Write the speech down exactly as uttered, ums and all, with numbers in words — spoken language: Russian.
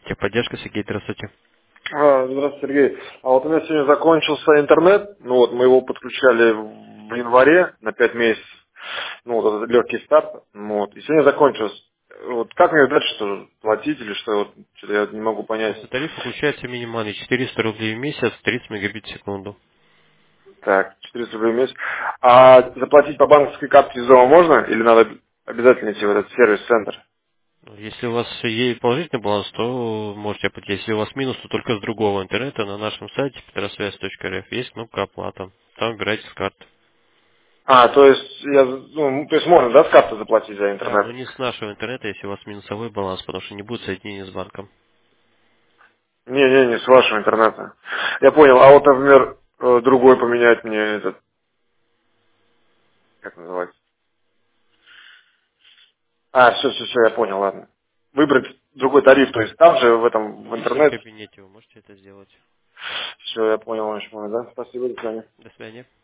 Техподдержка, Сергей, здравствуйте. А, здравствуйте, Сергей. А вот у меня сегодня закончился интернет. Ну вот мы его подключали в январе на пять месяцев. Ну вот этот легкий старт. Ну, вот. И сегодня закончился. Вот как мне дальше что платить или что? Вот что-то я не могу понять. Просто тариф включается минимальный четыреста рублей в месяц, тридцать мегабит в секунду. Так, четыреста рублей в месяц. А заплатить по банковской карте из дома можно? Или надо обязательно идти в этот сервис-центр? Если у вас есть положительный баланс, то можете оплатить. Если у вас минус, то только с другого интернета. На нашем сайте петросвязь точка эр эф есть кнопка оплата. Там выбирайте с карты. А, то есть, я, ну, то есть можно, да, с карты заплатить за Да, но интернет? не с нашего интернета, если у вас минусовой баланс, потому что не будет соединения с банком. Не-не, не с вашего интернета. Я понял. А вот, например, э, другой поменять мне этот, как называется? А, все, все, все, я понял, ладно. Выбрать другой тариф, то есть там же, в этом, в Если в интернете. кабинете вы можете это сделать. Все, я понял, очень много, да? Спасибо, до свидания. До свидания.